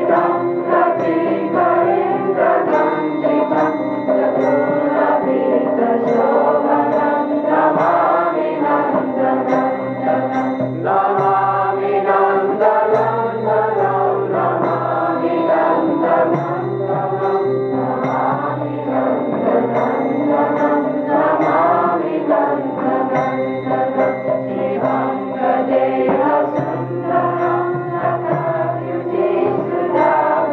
Shivangadeha Sundaram Nakavyuti Sudhava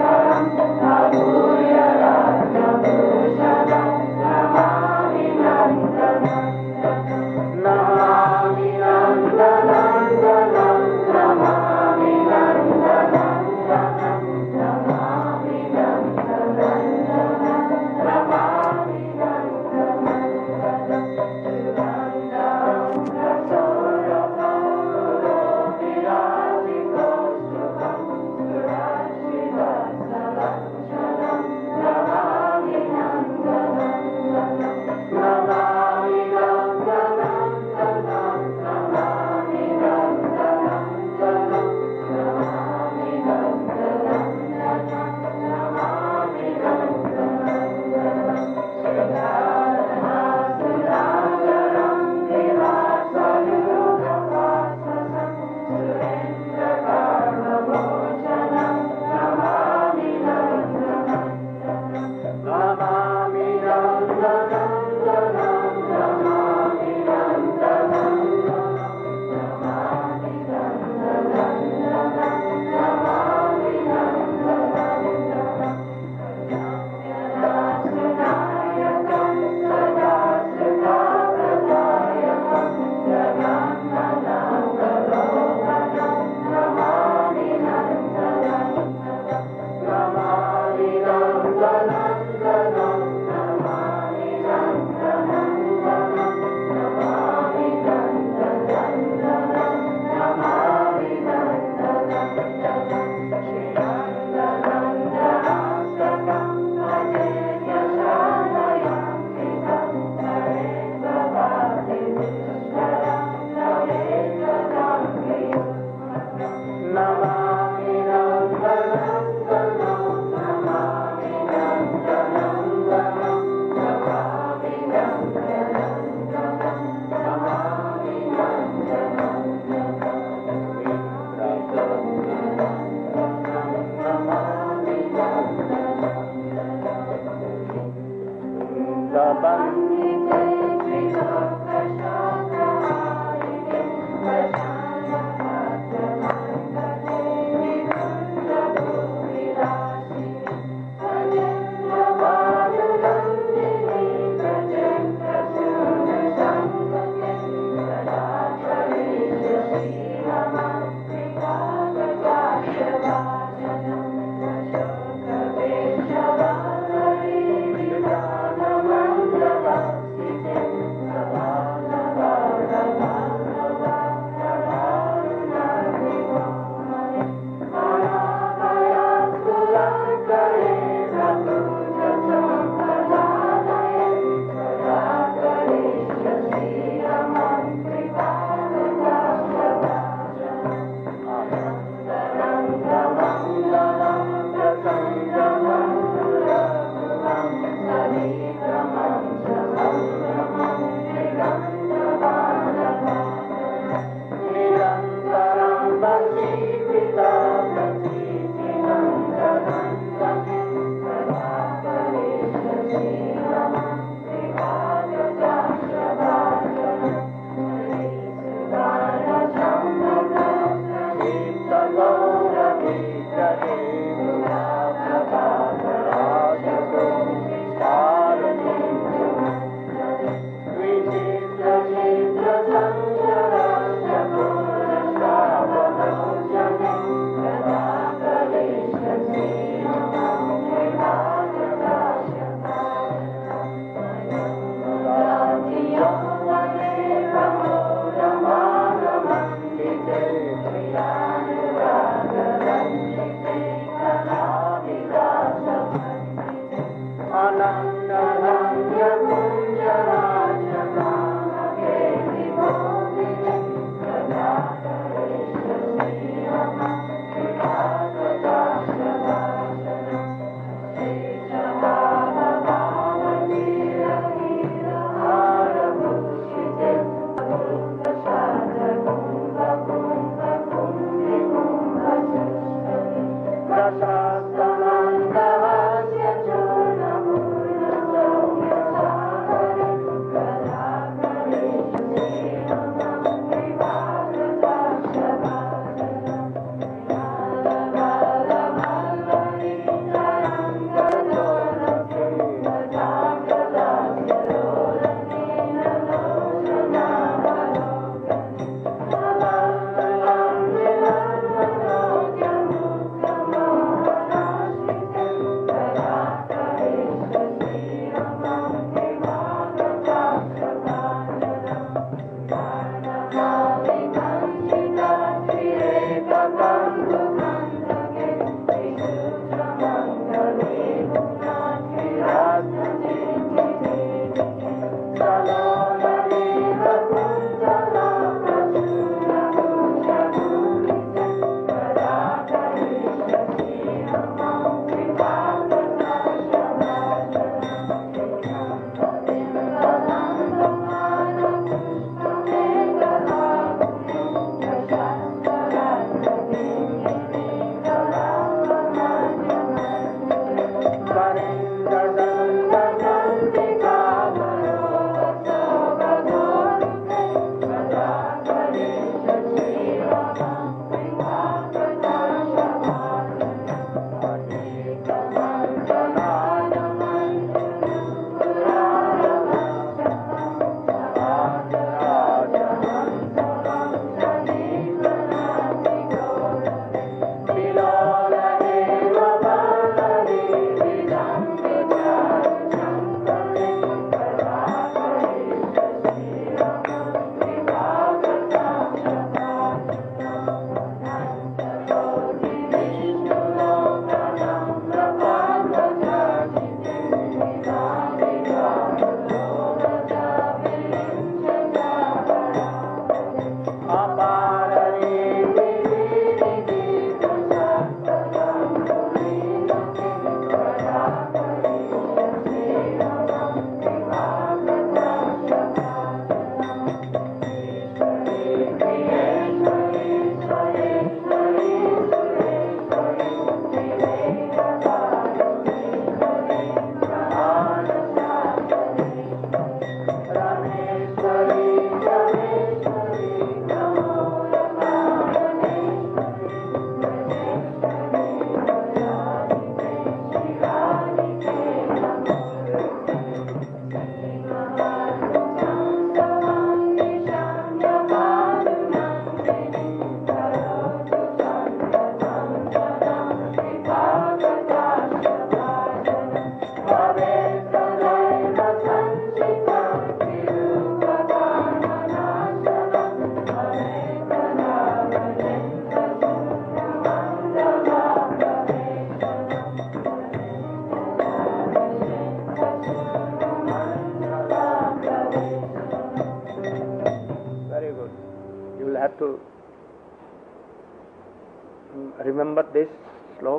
remember this slok.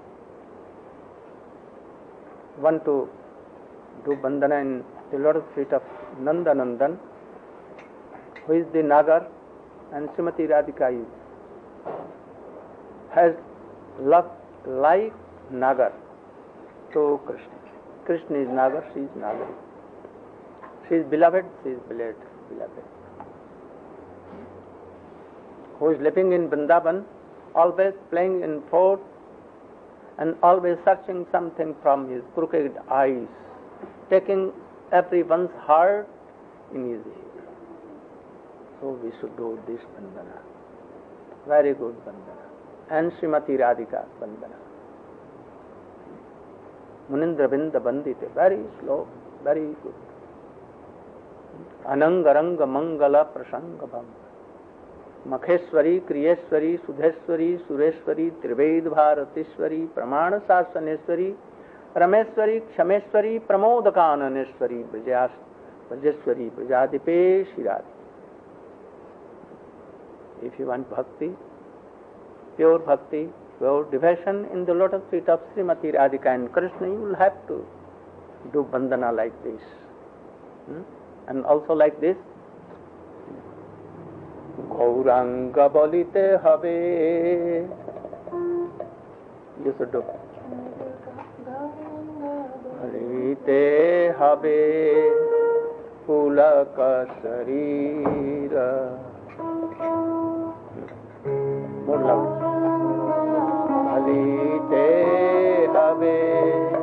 Want to do bandana in the lotus feet of Nanda Nandan, who is the Nagar, and Srimati Radhika has love like Nagar to Krishna. Krishna is Nagar, she is Nagari. She is beloved, she is beloved. Who is living in Vrindavan, always playing in fort and always searching something from his crooked eyes, taking everyone's heart in his head. So we should do this bandana. Very good bandana. And Srimati Radhika bandana. Munindra Binda Bandite, very slow, very good. Anangaranga Mangala Prasanga Bham. Makheshwari, Kriyeshwari, Sudheshwari, Sureshwari, Trived Bharatishwari, Pramana Sasaneshwari, Rameshwari, Kshameshwari, Pramodakananeshwari, Brajeshwari, Brajadipe, Shiradi. If you want bhakti, pure devotion in the lotus feet of Srimati Radhika and Krishna, you will have to do bandana like this. And also like this. Gauranga bolite habe. You should do. Bolite habe pulaka sarira. More loud. Bolite habe.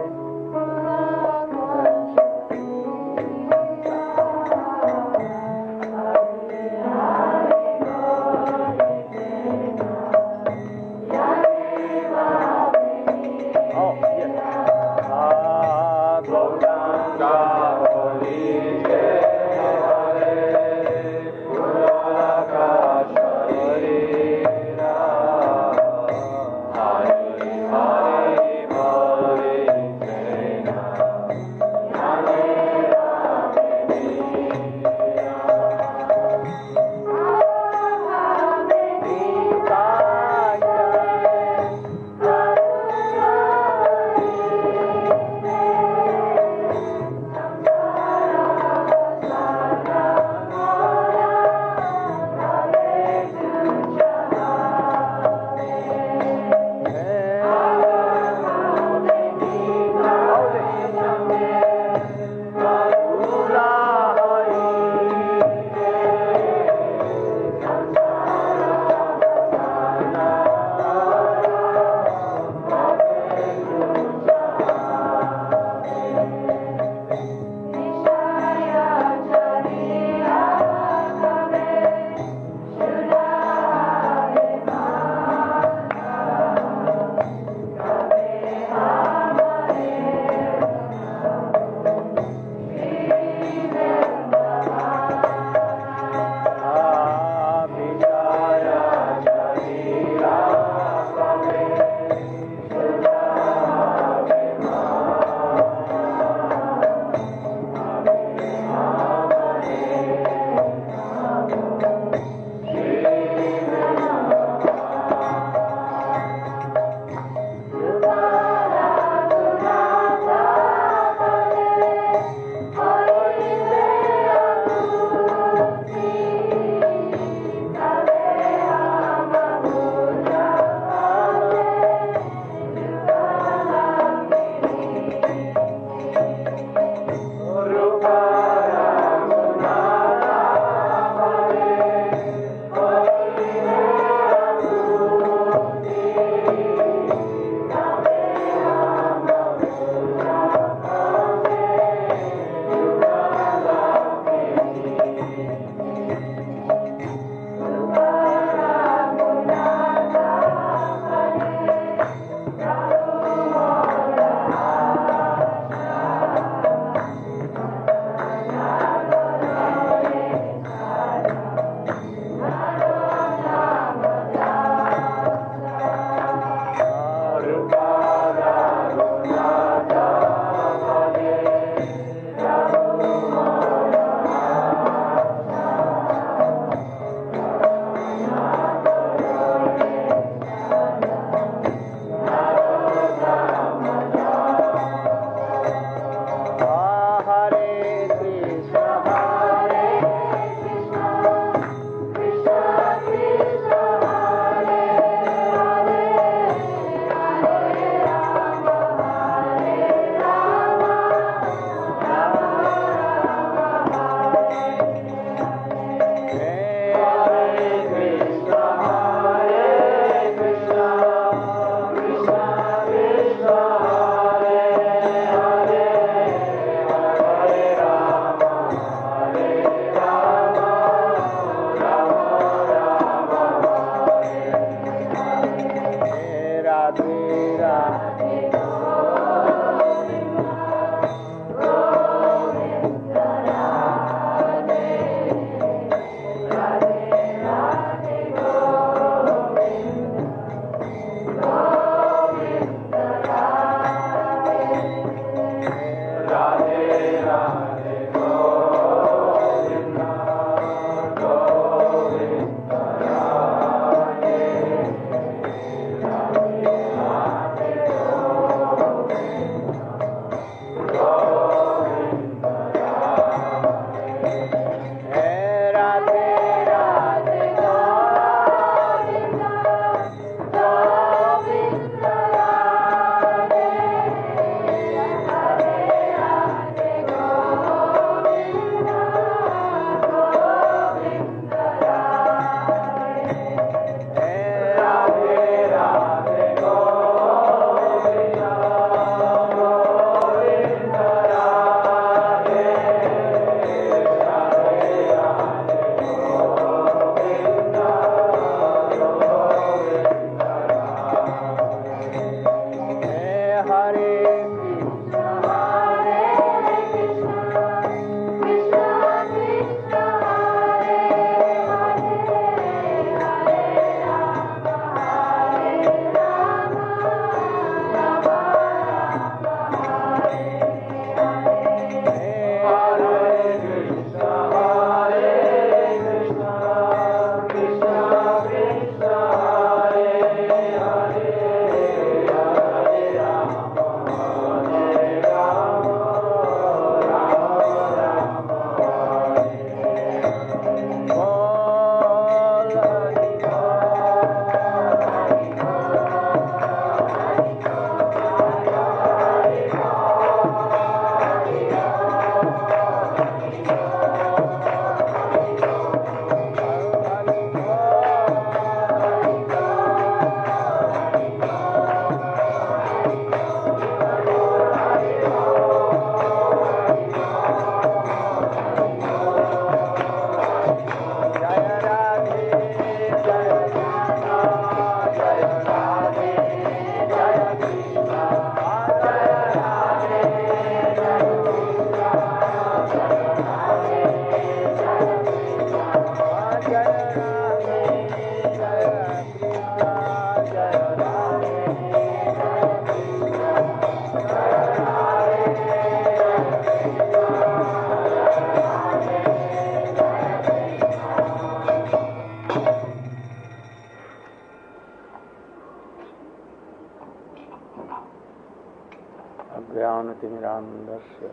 ज्ञानतिमिरान्धस्य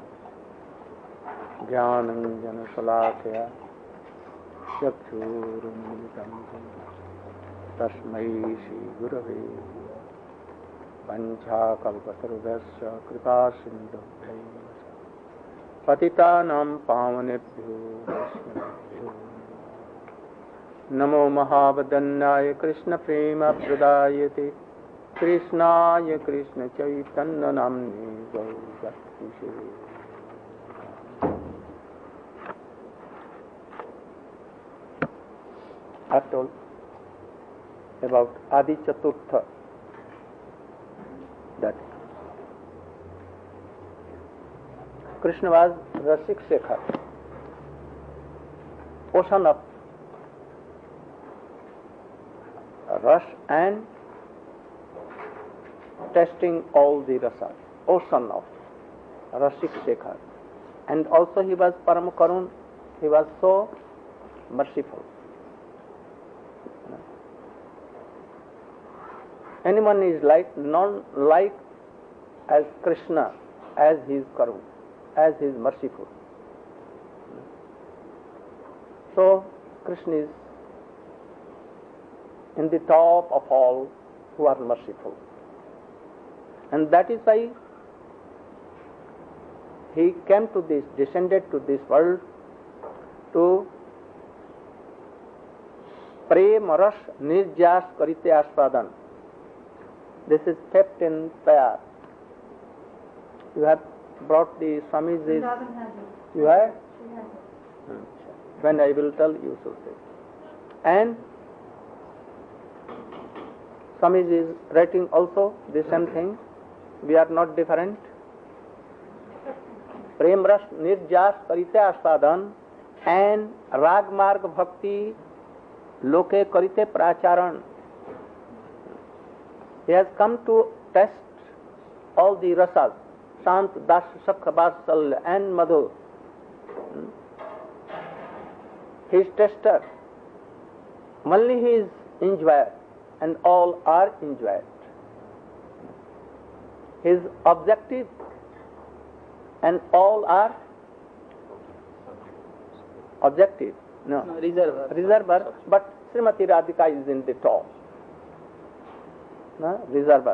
ज्ञानञ्जनशलाकया चक्षुरुन्मिलितं तस्मै श्रीगुरवे वञ्चाकल्पतरुभ्यश्च कृपासिन्धुभ्यैव पतितानां पावनेभ्यो वैष्णवेभ्यो नमो महावदन्याय कृष्णप्रेमप्रदायते कृष्णाय कृष्णचैतन्यनाम्ने गौरभक्तिसे I told about Adi Chaturtha, that Krishna was Rasik Shekhar, ocean of rush and testing all the rasas, ocean of Rasik Shekhar. And also he was Param Karun, he was so merciful. Anyone is like, not like as Krishna, as he is Karun, as he is merciful. So Krishna is in the top of all who are merciful. And that is why he came to this, descended to this world to Prem Rash Nirjas Karite Aspadan. This is 15th pair. You have brought the Swamiji's. You have? When I will tell you should say. And Swamiji is writing also the same thing. We are not different. Prem Ras Nirjas Karite Aspadan and Rag Marg Bhakti Loke Karite Pracharan. He has come to test all the rasas, Sant, Das, Sakha, Vatsal and Madhu. He is tester. Only he is enjoyer and all are enjoyed. His objective and all are objective. No, reservoir. But Srimati Radhika is in the top. No, reservoir.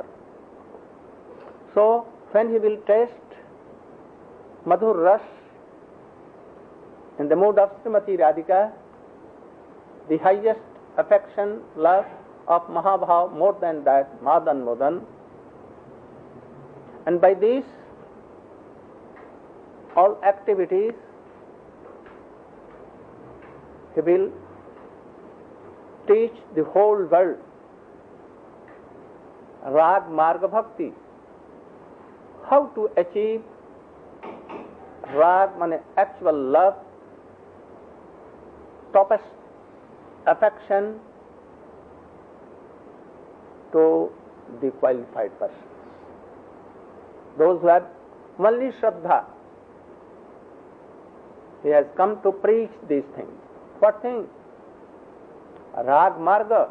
So when he will taste Madhur Ras in the mood of Srimati Radhika, the highest affection, love of Mahabhav, more than that, Madan Modan, and by this all activities he will teach the whole world Rag Marga Bhakti, how to achieve Rag, means actual love, topest affection to the qualified persons. Those who have only Shraddha. He has come to preach these things. What thing? Rag Marga.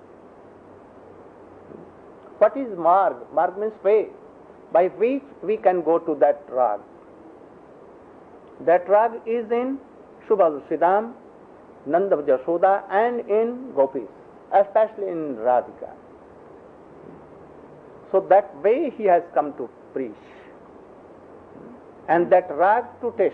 What is Marg? Marg means way, by which we can go to that Rag. That Rag is in Subal Siddham, Nanda Jashoda and in Gopis, especially in Radhika. So that way he has come to preach. And that Rag to test.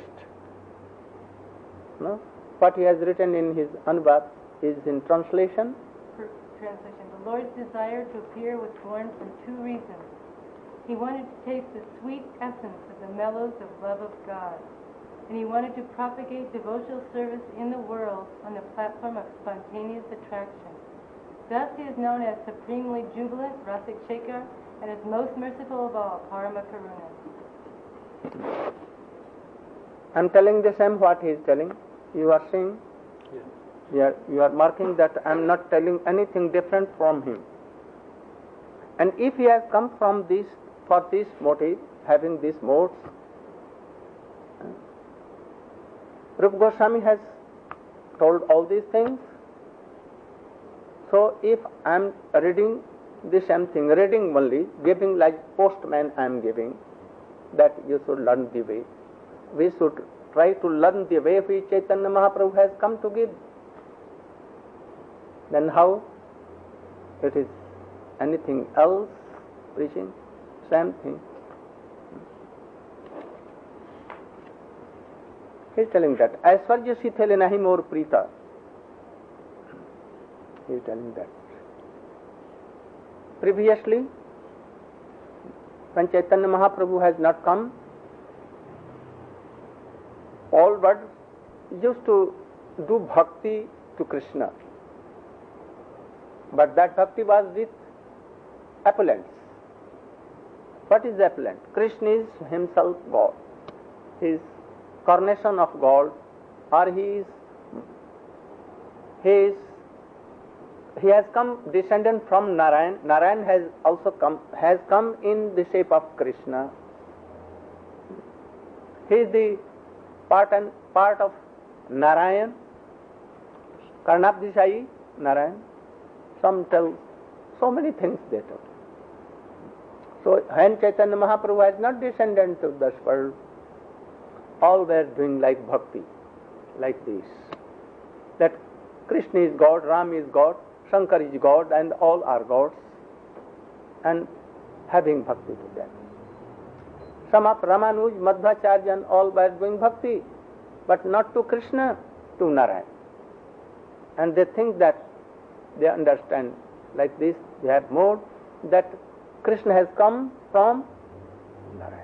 No? What he has written in his Anubhav is in translation. Translation. The Lord desired to appear with Gorn for two reasons. He wanted to taste the sweet essence of the mellows of love of God, and he wanted to propagate devotional service in the world on the platform of spontaneous attraction. Thus he is known as supremely jubilant, Rasik Shekhar, and is most merciful of all, Parama Karuna. I am telling the same what he is telling. You are seeing? Yeah. You are marking that I am not telling anything different from him. And if he has come from this, for this motive, having these modes, Rupa Goswami has told all these things. So if I am reading the same thing, reading only, giving like postman I am giving, that you should learn the way. We should try to learn the way which Chaitanya Mahaprabhu has come to give. Then how it is anything else preaching? Same thing. He is telling that Aishwarya Shithele nahi more prita. He is telling that. Previously, when Chaitanya Mahaprabhu has not come, all birds used to do bhakti to Krishna. But that bhakti was with appellants. What is appellant? Krishna is himself God. He is carnation of God, or he has come descendant from Narayan. Narayan has come in the shape of Krishna. He is the part of Narayan. Karnabdishai Narayan. Some tell so many things they tell. So when Chaitanya Mahaprabhu has not descended to this world, all were doing like bhakti, like this. That Krishna is God, Ram is God, Shankar is God, and all are gods, and having bhakti to them. Some of Ramanuj, Madhvacharya, and all were doing bhakti, but not to Krishna, to Narayan. And they think that they understand like this, they have more, that Krishna has come from Narayan.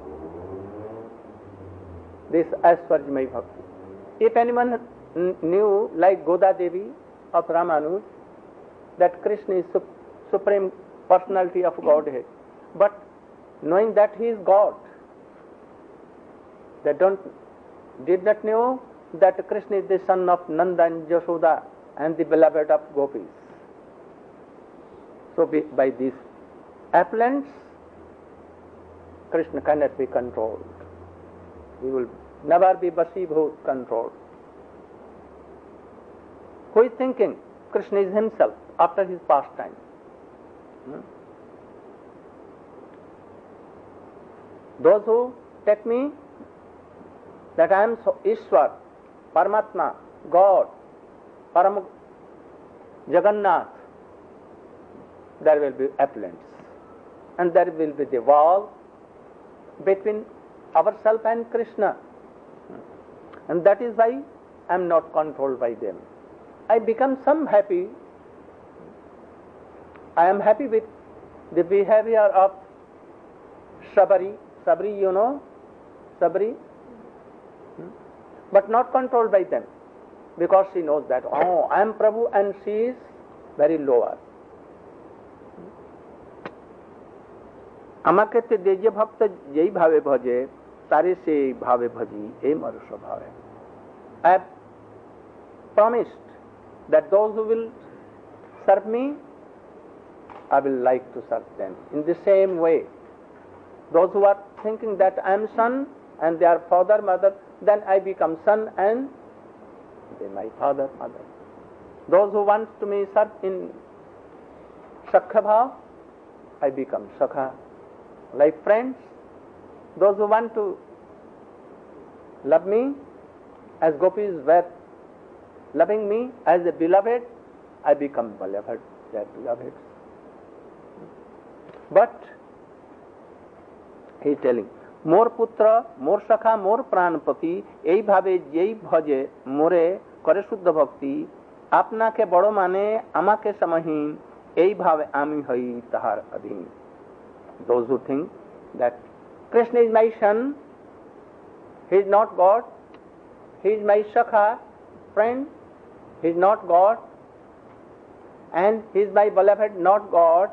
This Aishwarjamai Bhakti. If anyone knew, like Goda Devi of Ramanuj, that Krishna is supreme personality of Godhead, but knowing that he is God, they did not know that Krishna is the son of Nanda and Jashoda and the beloved of gopis. So by these appellants, Krishna cannot be controlled. He will never be Vasibhut controlled. Who is thinking? Krishna is himself after his pastime. Those who take me that I am Ishwar, Paramatma, God, Param Jagannath, there will be appellants. And there will be the wall between ourselves and Krishna. And that is why I am not controlled by them. I become some happy. I am happy with the behavior of Sabari. Sabri, you know? Sabri? But not controlled by them. Because she knows that, oh, I am Prabhu and she is very lower. আমাকে যে ভক্ত যেই ভাবে ভজে তারে সেই ভাবে ভজি এই মর স্বভাবে I have promised that those who will serve me, I will like to serve them in the same way. Those who are thinking that I am son and they are father, mother, then I become son and they my father, mother. Those who want to me serve in Shakha Bhav, I become Shakha. Like friends, those who want to love me as gopis were loving me as a beloved, I become beloved, their beloved. But he is telling, मोर पुत्र मोर सखा मोर प्राणपति এই ভাবে যেই ভজে মোরে করে শুদ্ধ ভক্তি আপনাকে বড় মানে আমাকে সমহীন এই ভাবে আমি হই তাহার অধীন. Those who think that Krishna is my son, he is not God, he is my Sakha, friend, he is not God, and he is my beloved, not God.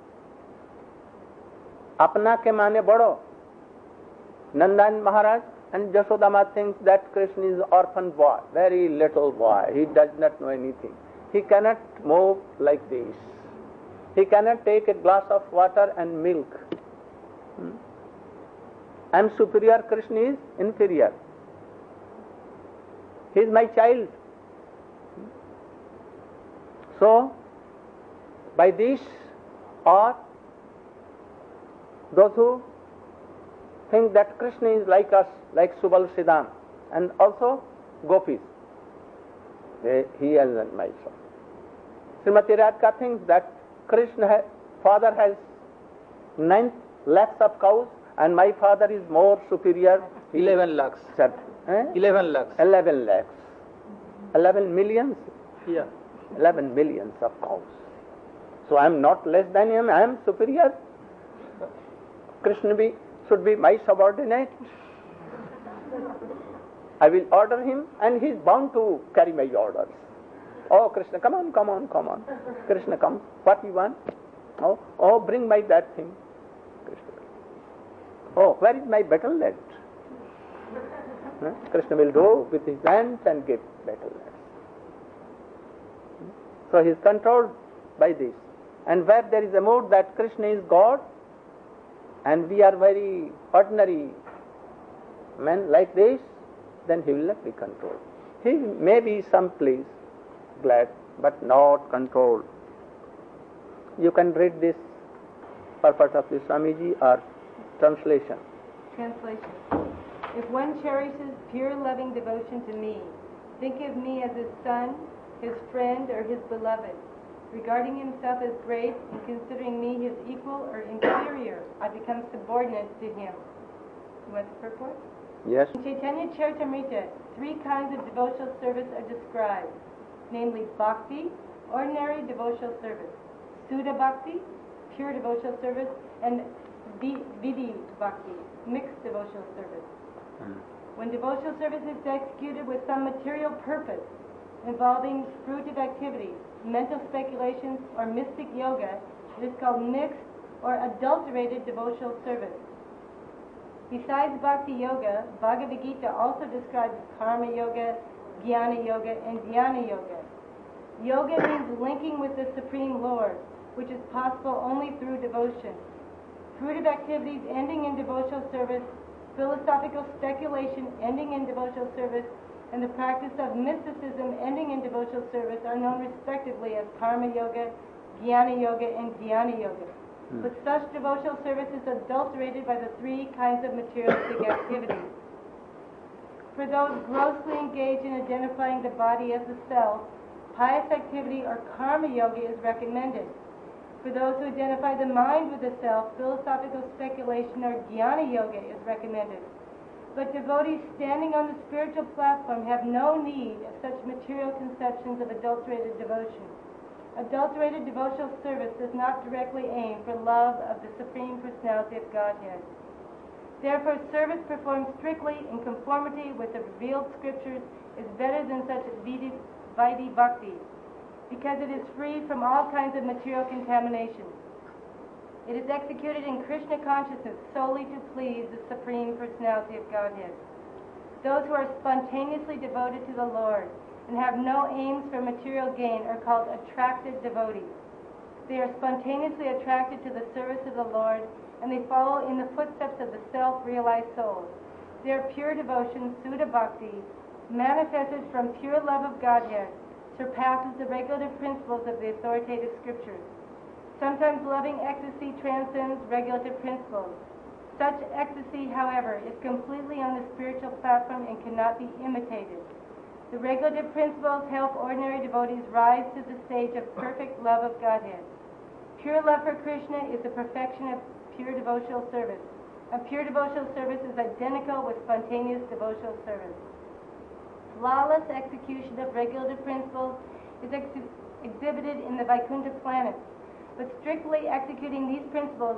Apna ke mane bado. Nandan Maharaj and Jashodama thinks that Krishna is orphan boy, very little boy, he does not know anything. He cannot move like this. He cannot take a glass of water and milk. I am superior, Krishna is inferior. He is my child. So, by this, or those who think that Krishna is like us, like Subal Siddham, and also gopis. He has my son. Srimati Radhika thinks that father has 9 lakhs of cows, and my father is more superior. 11 lakhs. 11 lakhs. 11 lakhs. 11 millions? Yeah. 11 millions of cows. So I am not less than him, I am superior. Krishna should be my subordinate. I will order him, and he is bound to carry my orders. Oh, Krishna, come on. Krishna comes. What you want? Oh, bring my that thing. Krishna. Oh, where is my battle lance? Krishna will go with his hands and give battle lance. So he is controlled by this. And where there is a mood that Krishna is God, and we are very ordinary men like this, then he will not be controlled. He may be someplace glad, but not controlled. You can read this purport of the Swamiji or translation. Translation. If one cherishes pure loving devotion to me, think of me as his son, his friend, or his beloved. Regarding himself as great and considering me his equal or inferior, I become subordinate to him. You want the purport? Yes. In Chaitanya Charitamrita, 3 kinds of devotional service are described, namely bhakti, ordinary devotional service, Sudha bhakti, pure devotional service, and vidhi bhakti, mixed devotional service. When devotional service is executed with some material purpose involving fruitive activities, mental speculations, or mystic yoga, it is called mixed or adulterated devotional service. Besides Bhakti Yoga, Bhagavad Gita also describes Karma Yoga, Jnana Yoga, and Dhyana Yoga. Yoga means linking with the Supreme Lord, which is possible only through devotion. Fruitive activities ending in devotional service, philosophical speculation ending in devotional service, and the practice of mysticism ending in devotional service are known respectively as Karma Yoga, Jnana Yoga, and Dhyana Yoga. But such devotional service is adulterated by the 3 kinds of materialistic activities. For those grossly engaged in identifying the body as the self, pious activity or Karma Yoga is recommended. For those who identify the mind with the self, philosophical speculation or Jnana Yoga is recommended. But devotees standing on the spiritual platform have no need of such material conceptions of adulterated devotion. Adulterated devotional service does not directly aim for love of the Supreme Personality of Godhead. Therefore, service performed strictly in conformity with the revealed scriptures is better than such vidhi bhakti, because it is free from all kinds of material contamination. It is executed in Krishna consciousness solely to please the Supreme Personality of Godhead. Those who are spontaneously devoted to the Lord and have no aims for material gain are called attracted devotees. They are spontaneously attracted to the service of the Lord, and they follow in the footsteps of the self-realized souls. Their pure devotion, Sudha Bhakti, manifested from pure love of Godhead, surpasses the regulative principles of the authoritative scriptures. Sometimes loving ecstasy transcends regulative principles. Such ecstasy, however, is completely on the spiritual platform and cannot be imitated. The regulative principles help ordinary devotees rise to the stage of perfect love of Godhead. Pure love for Krishna is the perfection of pure devotional service. And pure devotional service is identical with spontaneous devotional service. Flawless execution of regulative principles is exhibited in the Vaikuntha planets. But by strictly executing these principles,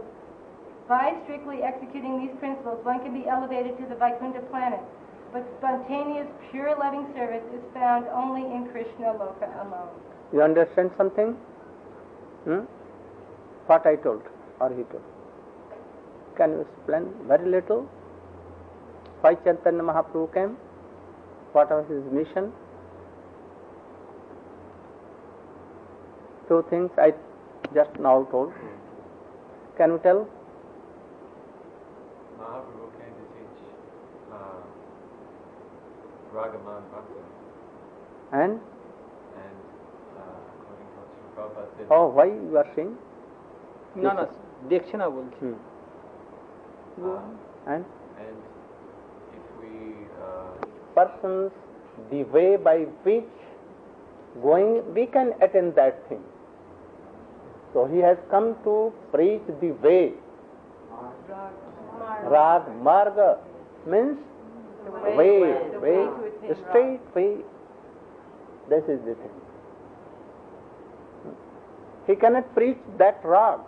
one can be elevated to the Vaikuntha planet. But spontaneous, pure loving service is found only in Krishna Loka alone. You understand something? What I told or he told? Can you explain very little? Why Chaitanya Mahaprabhu came? What was his mission? 2 things I just now told. Can you tell? Mahaprabhu came to teach Ragaman Bhakti. And according to what Prabhupada said, oh, why you are saying? না দেখছে না বলছি। And And if we persons, the way by which going we can attain that thing. So he has come to preach the way. Rag, marga means way, straight way. This is the thing. He cannot preach that rag.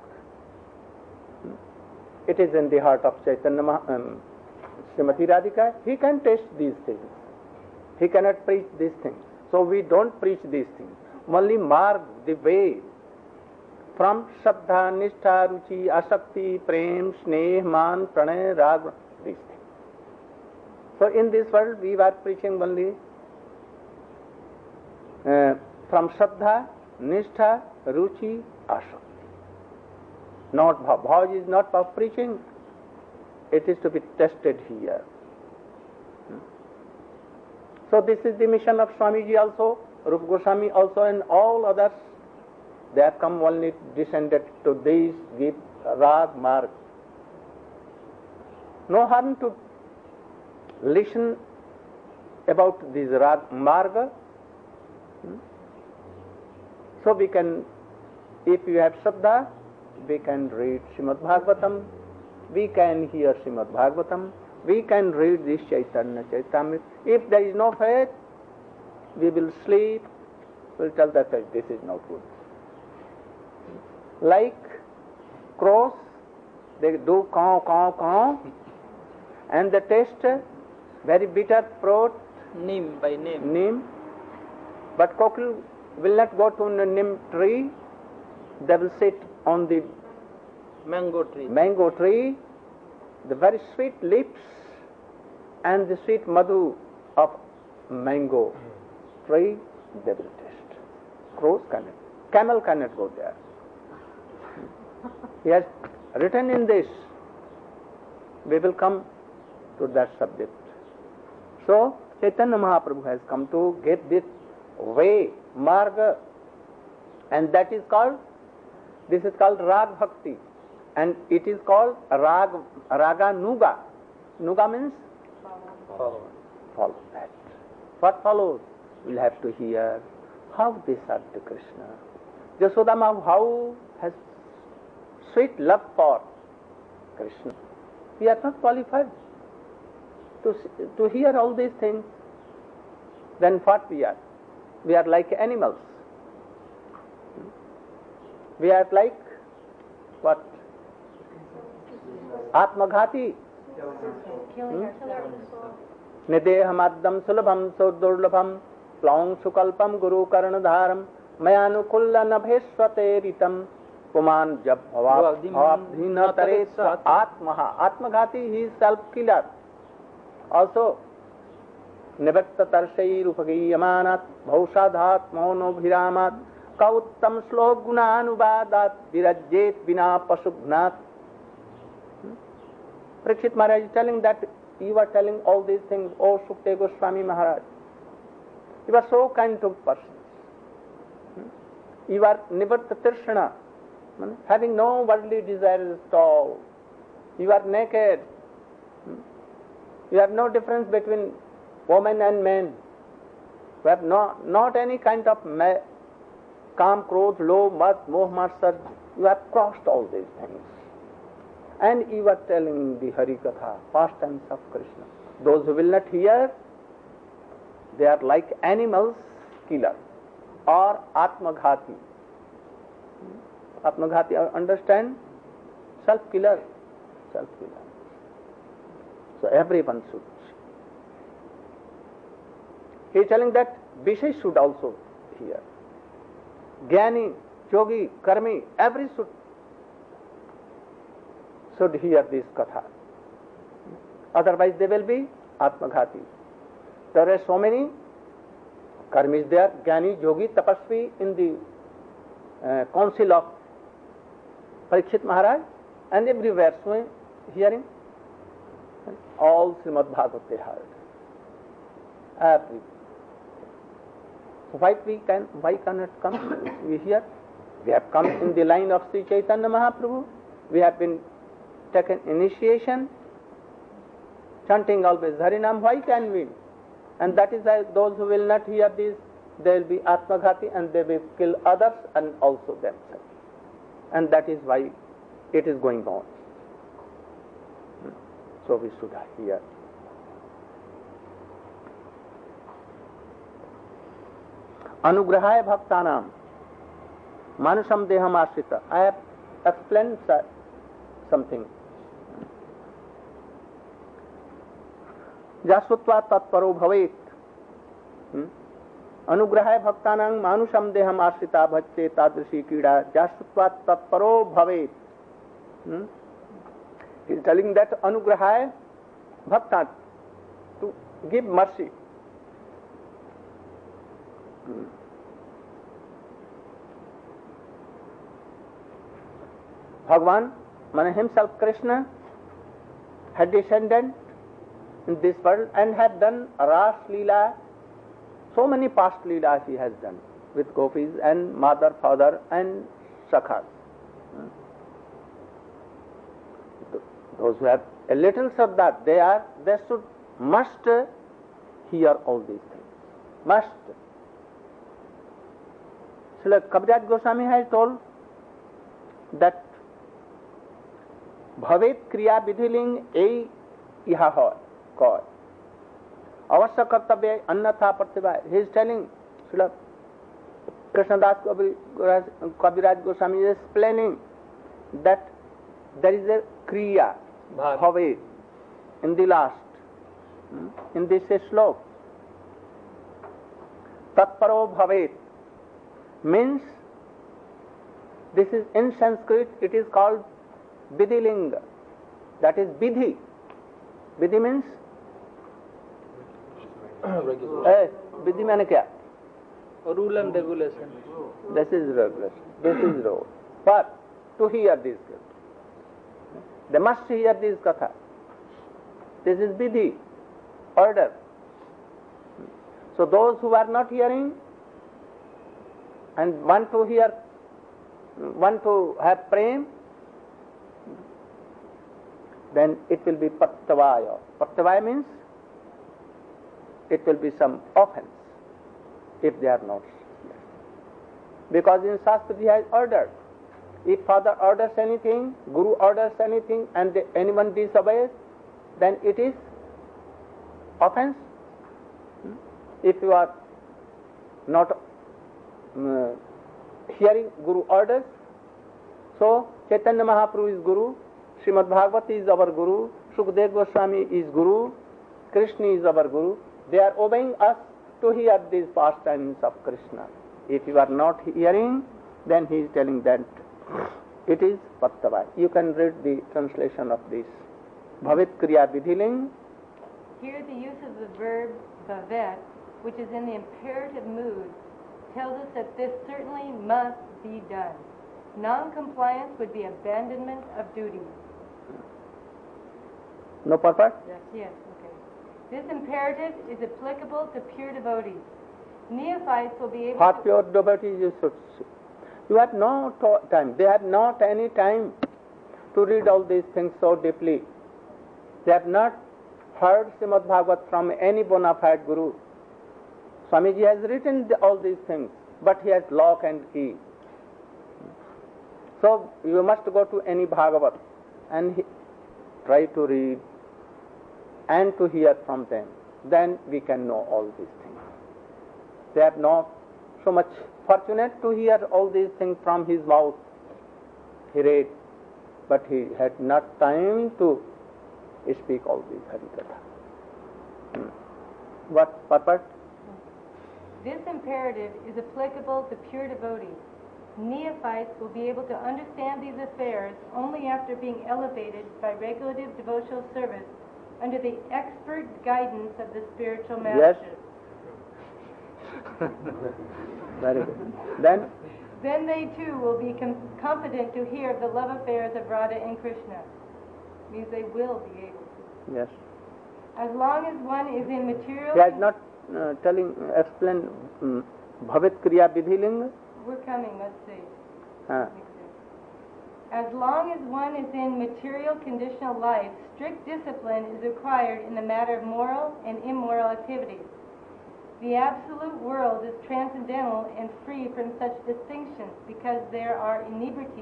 It is in the heart of Chaitanya Srimati Radhika. He can taste these things. He cannot preach these things. So we don't preach these things. Only marg, the way. From Shabdha, Nishtha, Ruchi, Asakti, Prem, Sneh, Man, Pranay, Rag, these things. So in this world we were preaching only from Shabdha, Nishtha, Ruchi, Asakti. Not bhav. Bhav is not for preaching. It is to be tested here. So this is the mission of Swamiji also, Rupa Goswami also, and all others. They have come only descended to these, give rag, marg. No harm to listen about this rag, marga. So we can, if you have Shraddha, we can read Srimad Bhagavatam, we can hear Srimad Bhagavatam, we can read this Chaitanya Charitamrita. If there is no faith, we will sleep, we will tell that this is not good. Like crows, they do caw, caw, caw, and they taste very bitter fruit, Neem by name. neem. But cockle will not go to the neem tree, they will sit on the Mango tree. mango tree, the very sweet lips and the sweet madhu of mango tree, they will taste. Crows cannot. Camel cannot go there. He has written in this. We will come to that subject. So, Chaitanya Mahaprabhu has come to get this way, marga, and that is called, this is called Rag Bhakti, and it is called Raga Nuga. Nuga means follow that. What follows? We'll have to hear how they served Krishna. Yasodama, how has sweet love for Krishna. We are not qualified to hear all these things. Then what we are? We are like animals. We are like what? Atmaghati. Nidehamaddam sulabham surdurlabham plaung sukalpam guru karanadharam mayanukulla nabheswate ritam puman jab bhavabdhina tare atmaha. Atmaghati, he is self-killer. Also, निवृत्त तरसई रूपगीयमानात् भौषाधात् मौनोभिरामात् कौत्तम श्लोक गुणानुवादात् विरज्येत बिना पशुघ्नात्. Parikshit Maharaj is telling that you are telling all these things, O Sukdev Goswami Maharaj. You are so kind to persons. You are nivarta tirshana, having no worldly desires at all. You are naked. You have no difference between woman and man. You have not any kind of kam, krodh, lobh, mat, moh, matsar. You have crossed all these things. And you are telling the Hari Katha, pastimes of Krishna. Those who will not hear, they are like animals killer or Atmaghati. Atmaghati, understand? Self-killer. Self-killer. So everyone should. He is telling that Vishesh should also hear. Jnani, Yogi, Karmi, every should hear this Katha. Otherwise they will be Atmaghati. There are so many Karmis there, Jnani, Yogi, Tapasvi in the council of Parikshit Maharaj, and everywhere so hearing. All Srimad Bhagavad they heard. Every. So why cannot come? We hear. We have come in the line of Sri Chaitanya Mahaprabhu. We have been taken initiation. chanting always Harinam, why can we? And that is why those who will not hear this, they will be Atmaghati and they will kill others and also themselves. And that is why it is going on. So we should hear. Anugrahaya bhaktanam manusam deham ashrita. I have explained something. Jasutva tatparo bhavet. Anugrahaya bhaktanam manusam deham ashrita bhajte tadrishi kida. Jasutva tatparo bhavet. He is telling that anugrahaya bhaktan, to give mercy. Bhagavan, man himself Krishna, had descended in this world and had done Ras Leela. So many past Leelas he has done with gopis and mother, father and sakhas. Those who have a little Shraddha, they must hear all these things. Must. Srila Kaviraj Goswami has told that Bhavet Kriya Vidhiling ei iha hoy koy. Avasya kartabya annatha pratyabhay. He is telling, Srila Krishnadas Kaviraj Goswami is explaining that there is a Kriya, Bhavet, in the last, in this slok. Tatparo Bhavet means, this is in Sanskrit, it is called Vidhilinga. That is Vidhi. Vidhi means? Vidhi means kya? Rule and regulation. This is regulation. This is rule. But to hear this, they must hear this katha. This is Vidhi, order. So those who are not hearing and want to hear, want to have prem, then it will be Pattavaya. Pattavaya means it will be some offense if they are not here. Because in Shastra he has ordered, if father orders anything, Guru orders anything and anyone disobeys, then it is offense. If you are not hearing Guru orders, so Chaitanya Mahaprabhu is Guru, Srimad Bhagavata is our Guru, Sukadeva Goswami is Guru, Krishna is our Guru. They are obeying us to hear these pastimes of Krishna. If you are not hearing, then he is telling that it is Pattavaya. You can read the translation of this. Bhavet Kriya Vidhiling. Here the use of the verb bhavet, which is in the imperative mood, tells us that this certainly must be done. Non-compliance would be abandonment of duty. No purpose? Yes, okay. This imperative is applicable to pure devotees. Neophytes will be able For to... pure devotees you should see. You have no time. They have not any time to read all these things so deeply. They have not heard Srimad Bhagavat from any bona fide Guru. Swamiji has written all these things, but he has lock and key. So you must go to any Bhagavat and try to read and to hear from them. Then we can know all these things. They are not so much fortunate to hear all these things from his mouth. He read, but he had not time to speak all these Harikatha. What purpose? This imperative is applicable to pure devotees. Neophytes will be able to understand these affairs only after being elevated by regulative devotional service under the expert guidance of the spiritual masters. Yes. Very good. Then they too will be confident to hear of the love affairs of Radha and Krishna. Means they will be able to. Yes. As long as one is in material... He has not explain Bhavet Kriya Vidhiling. We're coming, let's see. As long as one is in material conditional life, strict discipline is required in the matter of moral and immoral activities. The absolute world is transcendental and free from such distinctions because their inebriety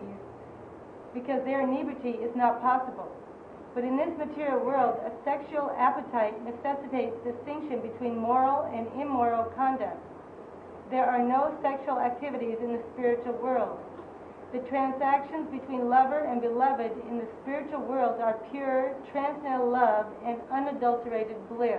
is not possible. But in this material world, a sexual appetite necessitates distinction between moral and immoral conduct. There are no sexual activities in the spiritual world. The transactions between lover and beloved in the spiritual world are pure, transcendental love and unadulterated bliss.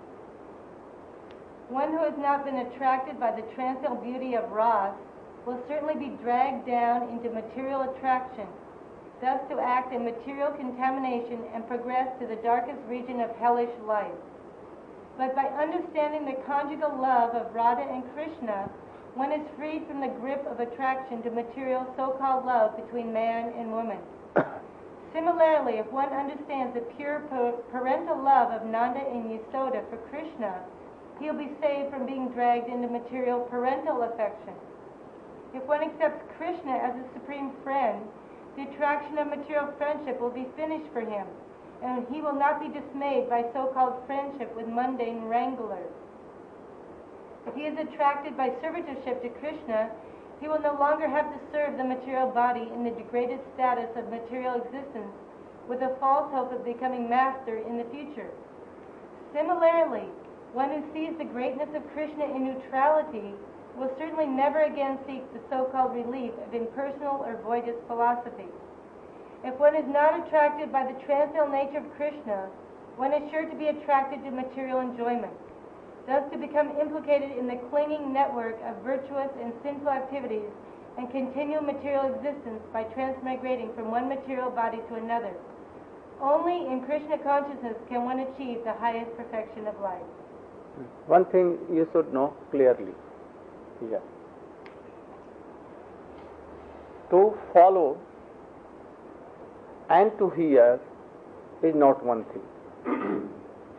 One who has not been attracted by the transcendental beauty of Ras will certainly be dragged down into material attraction, thus to act in material contamination and progress to the darkest region of hellish life. But by understanding the conjugal love of Radha and Krishna, one is freed from the grip of attraction to material so-called love between man and woman. Similarly, if one understands the pure parental love of Nanda and Yasoda for Krishna, he'll be saved from being dragged into material parental affection. If one accepts Krishna as a supreme friend, the attraction of material friendship will be finished for him, and he will not be dismayed by so-called friendship with mundane wranglers. If he is attracted by servitorship to Krishna, he will no longer have to serve the material body in the degraded status of material existence with a false hope of becoming master in the future. Similarly, one who sees the greatness of Krishna in neutrality will certainly never again seek the so-called relief of impersonal or voidist philosophy. If one is not attracted by the transcendental nature of Krishna, one is sure to be attracted to material enjoyment, thus to become implicated in the clinging network of virtuous and sinful activities and continual material existence by transmigrating from one material body to another. Only in Krishna consciousness can one achieve the highest perfection of life. One thing you should know clearly here. To follow and to hear is not one thing.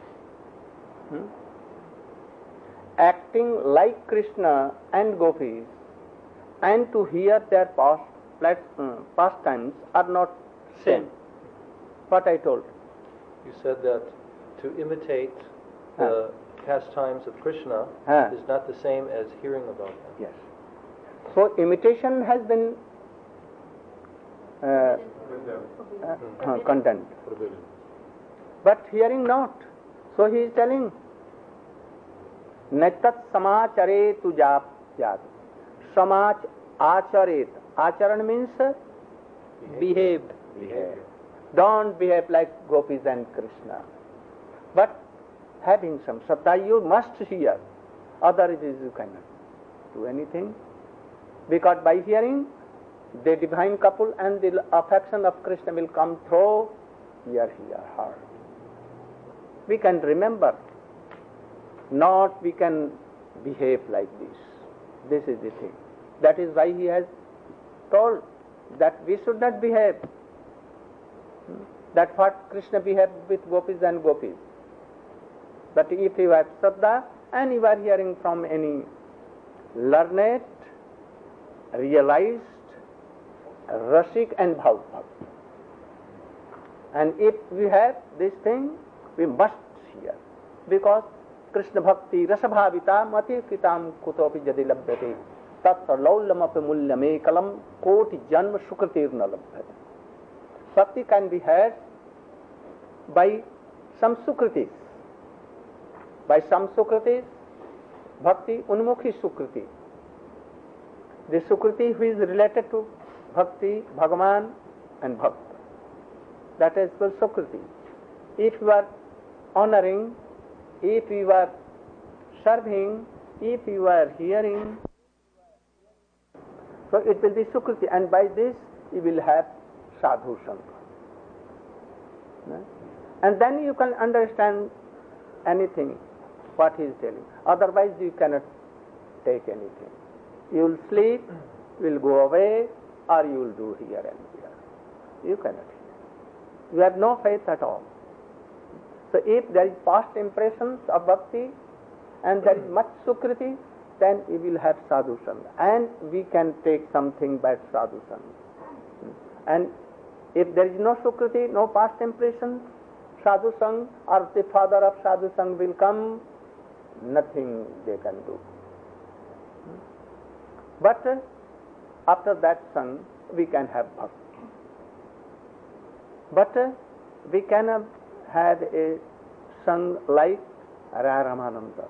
Acting like Krishna and gopis and to hear their pastimes are not same. What I told. You said that to imitate the pastimes of Krishna is not the same as hearing about them. Yes. So imitation has been condemned. Forbidden. But hearing not. So he is telling, Natat samacharetu jat. Samach acharet. Acharan means Behave. behave. Don't behave like gopis and Krishna. But having some sattva, you must hear. Otherwise you cannot do anything. Because by hearing, the divine couple and the affection of Krishna will come through your heart. We can remember, not we can behave like this. This is the thing. That is why he has told that we should not behave. That's what Krishna behaved with gopis and gopis. But if you have Shraddha and you are hearing from any learned, realized, Rasik and Bhav, and if we have this thing, we must hear. Because Krishna Bhakti Rasabhavita Mati Kritam Kutopi Jadi Labhyate Tatra Laulamapi Mulyame Kalam Koti Janma Sukritirna Labhyate. Bhakti can be had by some Sukritis. By some Sukritis, Bhakti Unmukhi Sukriti. The Sukriti who is related to Bhakti, Bhagavan and Bhakta. That is called Sukriti. If you are honoring, if you are serving, if you are hearing, so it will be Sukriti, and by this you will have Sadhu Sangha. And then you can understand anything what he is telling. Otherwise you cannot take anything. You will sleep, will go away, or you will do here and there. You cannot hear. You have no faith at all. So if there is past impressions of bhakti and there is much sukriti, then we will have sadhu sangha, and we can take something by sadhu sangha. And if there is no Sukriti, no past impression, Sadhu Sang or the father of Sadhu Sang will come, nothing they can do. But after that Sang, we can have bhakti. But we cannot have a Sang like Ramananda,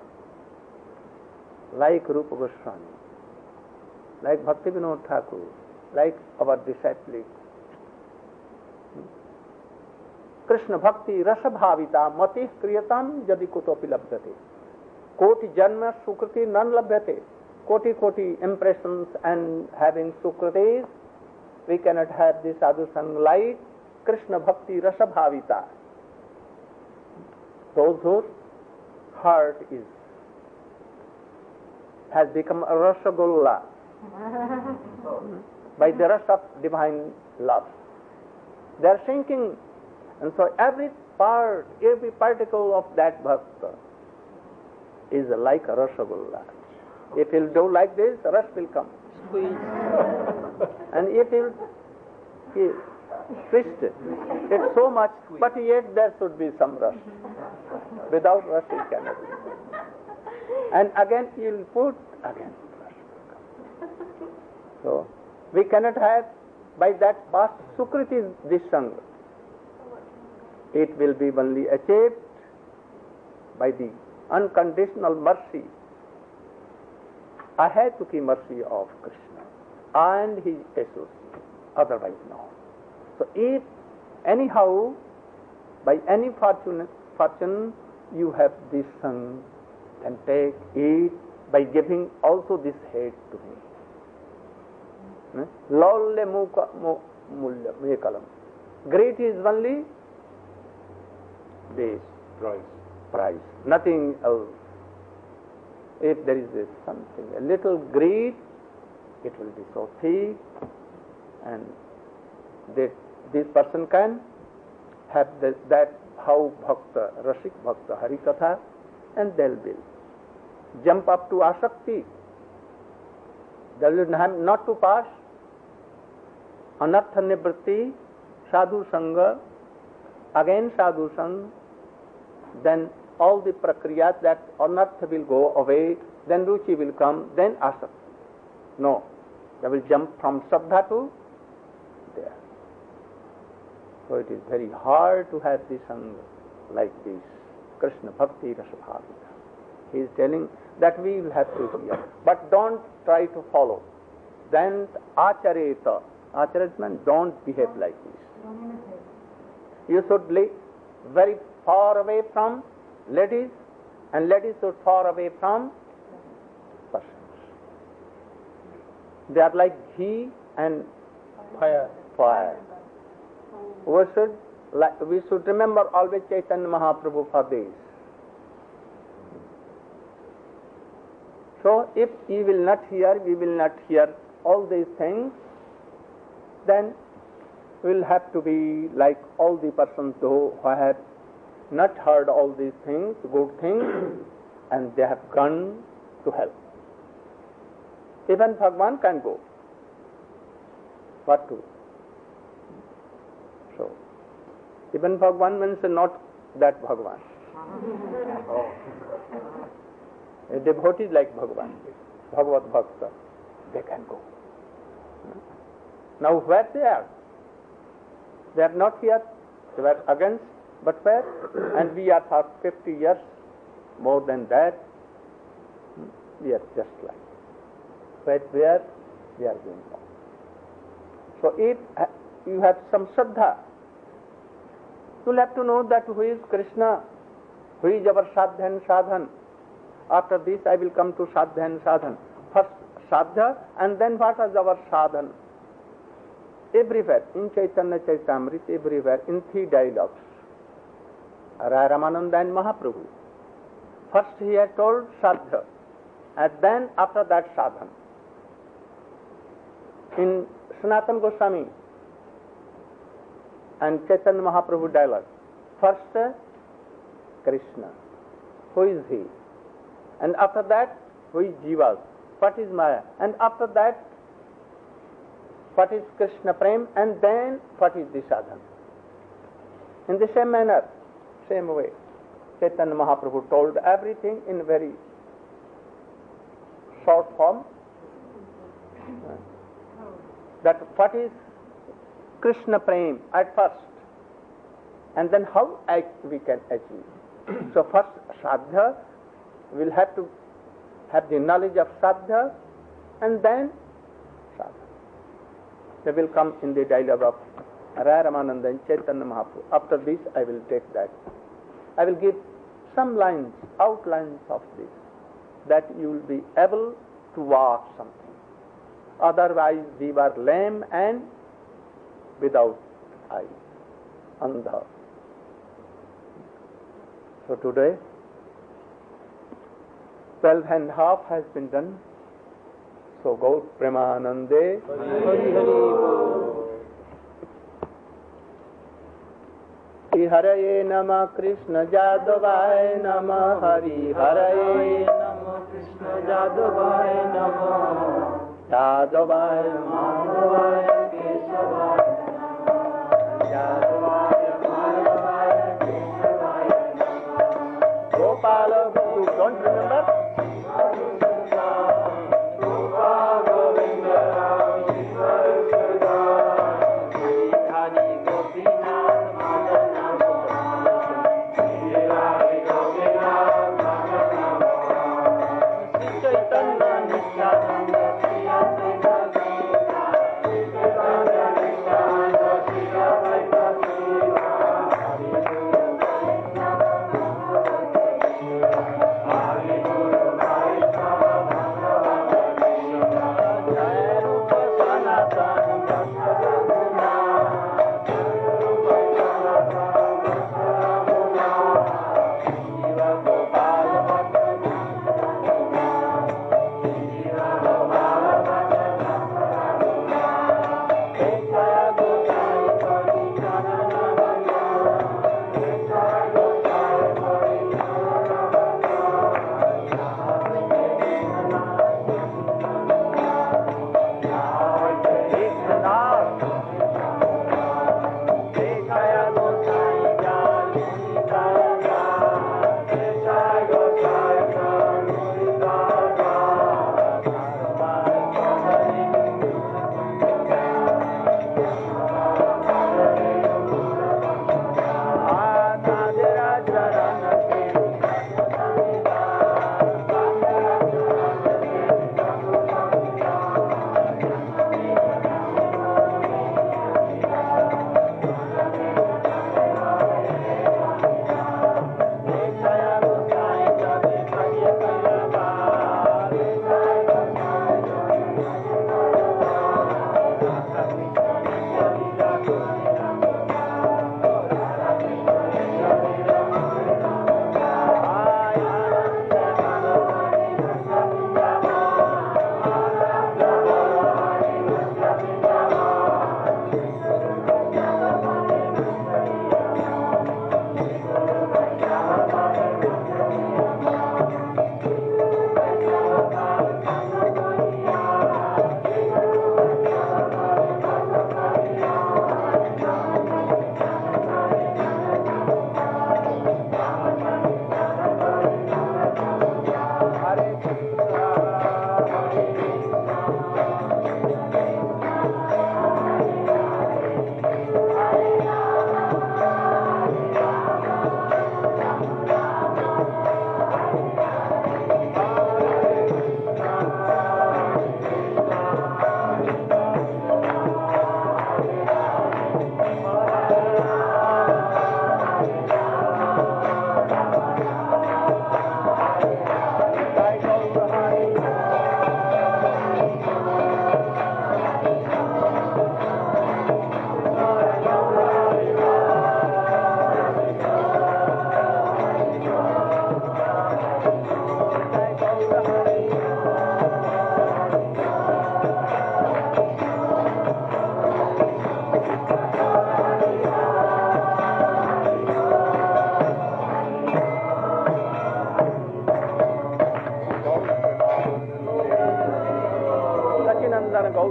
like Rupa Goswami, like Bhakti Vinod Thakur, like our disciples. Krishna Bhakti Rasa Bhavita Mati Kriyatam Jadi Kutopi Labdhate. Koti Janma Sukriti Nan Labdhate. Koti impressions and having Sukritis, we cannot have this Sadhu Sang like Krishna Bhakti Rasa Bhavita. Those whose heart has become a Rasagulla by the rasa of divine love. They are sinking, and so every part, every particle of that bhakta is like a Rasagulla. If he'll do like this, the rest will come. And if he'll twist it, it's so much, but yet there should be some rust. Without rust it cannot be. And again you'll put, again rust will come. So we cannot have by that past Sukriti this Sang. It will be only achieved by the unconditional mercy, Ahetuki mercy of Krishna and his associates, otherwise no. So if anyhow, by any fortune you have this Sang, then take it by giving also this head to him. Lolle mulya mekalam. Great is only this price, nothing else. If there is something, a little greed, it will be so thick, and this person can have that bhav bhakta, rasik bhakta, harikatha, and they'll be jump up to asakti. They will have not to pass anartha nivritti, sadhu sangha, again sadhu sang, then all the prakriyas, that anartha will go away, then ruchi will come, then asakti. No, they will jump from sabdha to there. So it is very hard to have this Sang like this, Krishna Bhakti Rasabhavita. He is telling that we will have to hear, but don't try to follow. Then achareta, achareta means don't behave like this. You should live very far away from ladies, and ladies should far away from persons. They are like ghee and fire. We should remember always Chaitanya Mahaprabhu for this. So if we will not hear all these things, then we will have to be like all the persons who have not heard all these things, good things, and they have gone to hell. Even Bhagwan can go. What to? So, even Bhagwan means not that Bhagwan. A devotee like Bhagwan, Bhagavad Bhakta, they can go. Now where they are? They are not here, they were against, but where? And we are for 50 years, more than that, we are just like. But where? We are going on. So if you have some Shraddha, you will have to know that who is Krishna, who is our Sadhya and Sadhan. After this I will come to Sadhya and Sadhan. First Sadhya, and then what is our Sadhan? Everywhere, in Chaitanya Charitamrita, everywhere, in 3 dialogues, Ramananda and Mahaprabhu. First he had told Sadhya, and then after that Sadhan. In Sanatana Goswami and Chaitanya Mahaprabhu dialogue, first Krishna, who is he? And after that, who is Jivas? What is Maya? And after that, what is Krishna Prem and then what is the sadhana. In the same manner, same way, Chaitanya Mahaprabhu told everything in very short form. That what is Krishna Prem at first, and then how we can achieve. So first Sadhya, we'll have to have the knowledge of Sadhya, and then Sadhana. They will come in the dialogue of Raya Ramananda and Chaitanya Mahaprabhu. After this I will take that. I will give some lines, outlines of this, that you will be able to watch something. Otherwise we were lame and without eyes, andha. So today 12.5 has been done. So go Premanande. Hari Hari. Haraye Nama Krishna Jadavaya Nama Hari Haraye Nama Krishna Jadavaya Nama Jadavaya Madhavaya Keshavaya Jadavaya Madhavaya Keshavaya Gopala. You don't remember?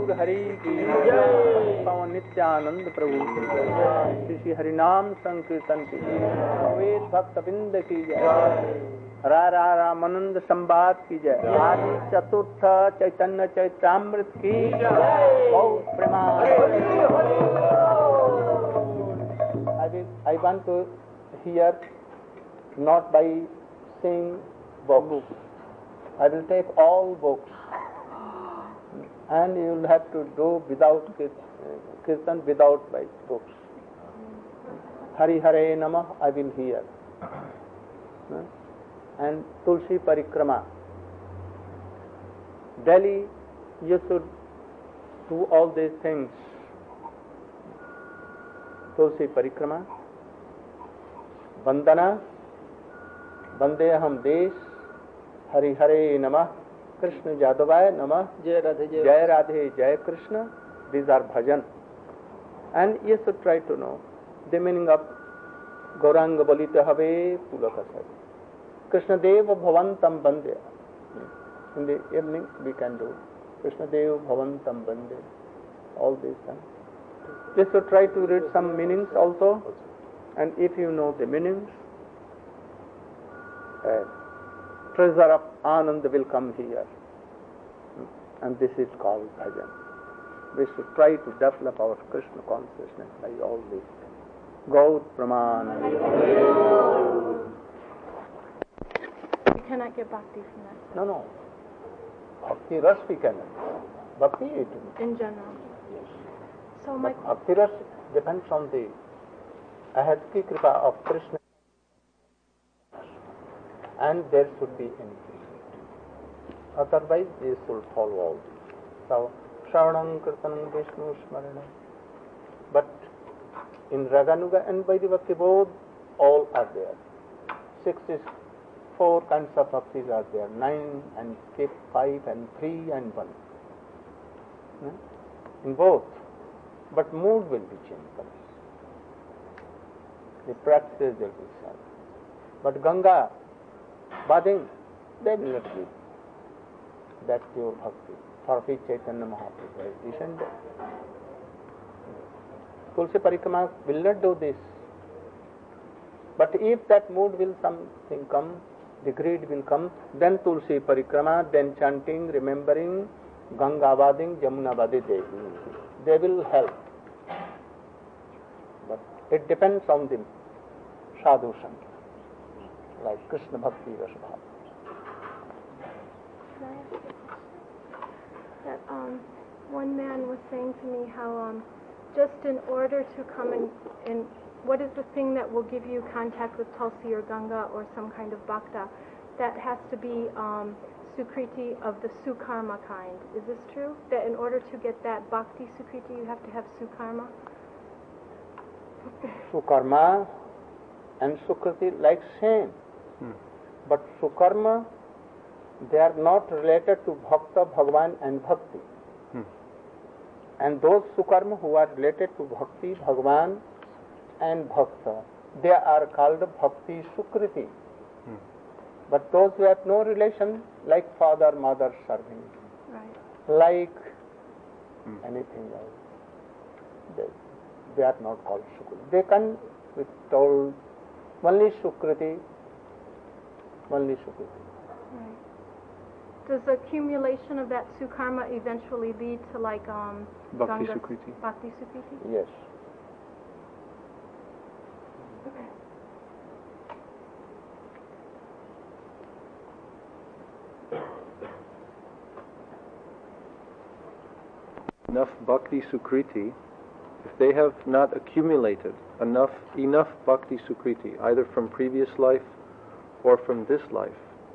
गौर हरि की जय, पवन नित्यानंद प्रभु की जय, श्री श्री हरिनाम संकीर्तन की जय, वेद भक्त बिंद की जय, रा रामानंद संवाद की जय, आदि चतुर्थ चैतन्य चैतामृत की जय, बहुत प्रमाण। I want to hear not by saying books. I will take all books, and you will have to do without kirtan, without by books. Hari Hare Namah I will hear, and Tulsi Parikrama. Daily you should do all these things. तुलसी परिक्रमा, वंदना, वंदे हम देश, हरि हरे नमः, कृष्ण जादवाय नमः, जय राधे जय Krishna. These are bhajan, and you should try to know the meaning of Gauranga Bolite Have Pulakasai. Krishna Deva Bhavantam Bande. In the evening we can do Krishna Deva Bhavantam Bande. All these things. You should try to read some meanings also, and if you know the meanings, treasure of Anand will come here, and this is called bhajan. We should try to develop our Krishna consciousness by all these things. Gaur Praman. You cannot get bhakti from that. No. Bhakti ras we cannot. Bhakti it in general. Yes. So but Bhakti ras depends on the ahadki kripa of Krishna, and there should be increase. Otherwise, they should follow all this. So, Shravanam, Kirtanam, Vishnu, Smaranam. But in Raganuga and Vaidivakti both, all are there. 64 kinds of bhaktis are there. 9 and 5 and 3 and 1. In both. But mood will be changed. The practice will be same. But Ganga, bathing, they will not give that pure bhakti for which Chaitanya Mahaprabhu has descended. Tulsi Parikrama will not do this. But if that mood will something come, the greed will come, then Tulsi Parikrama, then chanting, remembering, Ganga bathing, Jamuna bathing, they will help. But it depends on the sadhu sangha, like Krishna Bhakti Rasabhava. Can I ask you a question? That one man was saying to me how just in order to come in, what is the thing that will give you contact with Tulsi or Ganga or some kind of bhakta? That has to be sukriti of the sukarma kind. Is this true? That in order to get that bhakti sukriti, you have to have sukarma? Sukarma and sukriti like same. But sukarma, they are not related to bhakta, bhagwan and bhakti. And those sukarma who are related to bhakti, bhagwan and bhakta, they are called bhakti sukriti. But those who have no relation, like father, mother serving, like anything else, they are not called sukriti. They can be told only sukriti, only sukriti. Right. Does the accumulation of that sukarma eventually lead to like Bhakti Sukriti? Bhakti Sukriti? Yes. Enough Bhakti Sukriti, if they have not accumulated enough Bhakti Sukriti, either from previous life or from this life,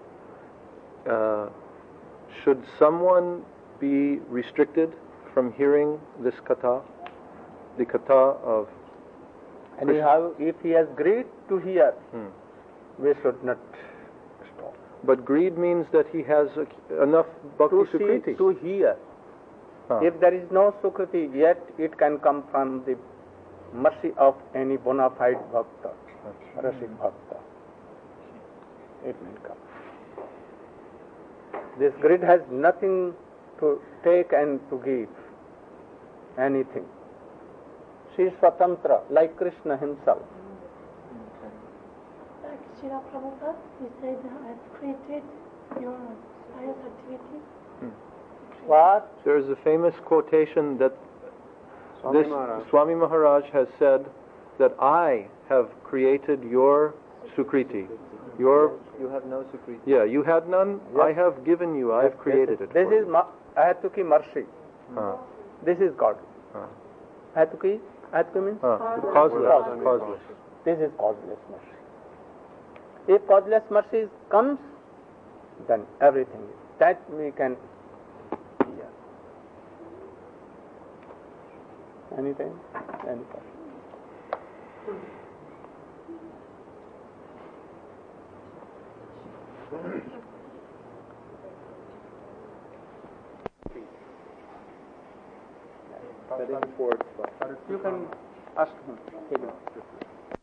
should someone be restricted from hearing this katha, the katha of Anyhow, if he has greed to hear, we should not stop. But greed means that he has enough Bhakti Sukriti. To hear. If there is no Sukriti, yet it can come from the mercy of any bona fide bhakta, Rasik bhakta. It may come. This greed has nothing to take and to give. anything. She is Swatantra, like Krishna himself. Like Srila Prabhupada, he said, I've created your science activity. What? There is a famous quotation that Swami Maharaj. Swami Maharaj has said that I have created your Sukriti. Your, You have no Sukriti. yeah, you had none, Yes. I have given you, I have created it. This for is you. Ayatuki mercy. Ah, This is God. ah, Ayatuki means ah, causeless, causeless. this is causeless mercy. If causeless mercy comes, then everything is. That we can. Yeah. Anything? Any question? Setting forth. You can ask him.